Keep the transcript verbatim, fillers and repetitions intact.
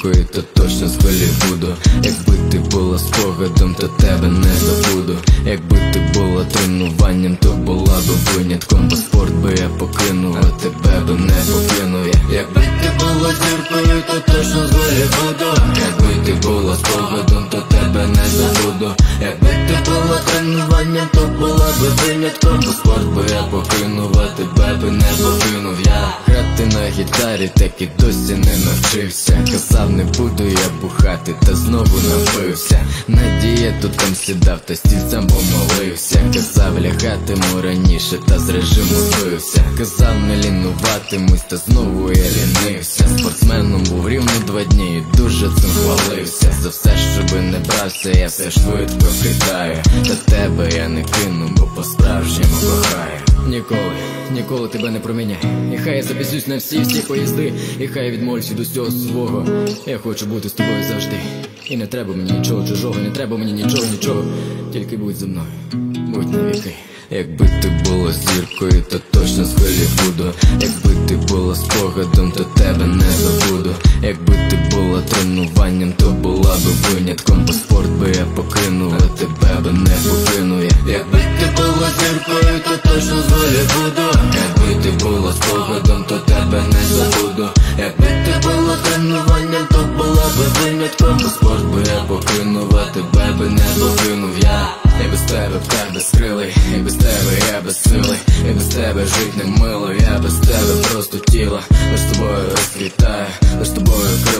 зіркою, то точно з Голлівуду. Якби ти була спогадом, то тебе не забуду. Якби ти була тренуванням, то була би винятком, бо спорт би я покинув, а тебе би не покинув я. Якби ти була зіркою, то точно з Голлівуду. Якби ти була спогадом, то тебе не забуду. Якби ти була тренуванням, то була би винятком, бо спорт би я покинув, а тебе би не покинув я. Грати на гітарі так і досі не навчився. Казав, не буду я бухати, та знову напився. На дієту там сідав, та стільцям помолився. Казав, лягатиму раніше, та з режиму збився. Казав, не лінуватимусь, та знову я лінився. Спортсменом був рівно два дні і дуже цим хвалився. За все, щоби не брався, я все швидко вкидаю. Та тебе я не кину, бо по-справжньому кохаю. Ніколи, ніколи тебе не проміняй. І хай я запізнюсь на всі-всі поїзди, і хай я відмовлюсь від усього свого. Я хочу бути з тобою завжди. І не треба мені нічого чужого, не треба мені нічого, нічого. Тільки будь зі мною, будь навіки. Якби ти була зіркою, то точно з Голлівуду. Якби ти була спогадом, то тебе не забуду. Якби ти була тренуванням, то була би винятком, бо спорт би я покинув, а тебе би не покинув я. Якби ти була зіркою, то точно з Голлівуду. Якби ти була спогадом, то тебе не забуду. Якби ти була тренуванням, то була би винятком, бо спорт би я покинув, а тебе би не покинув я. І без тебе птах безкрилий, і без тебе я без сили, і без тебе жить не мило, я без тебе просто тіло. Лиш з тобою розквітаю, лиш з тобою крило.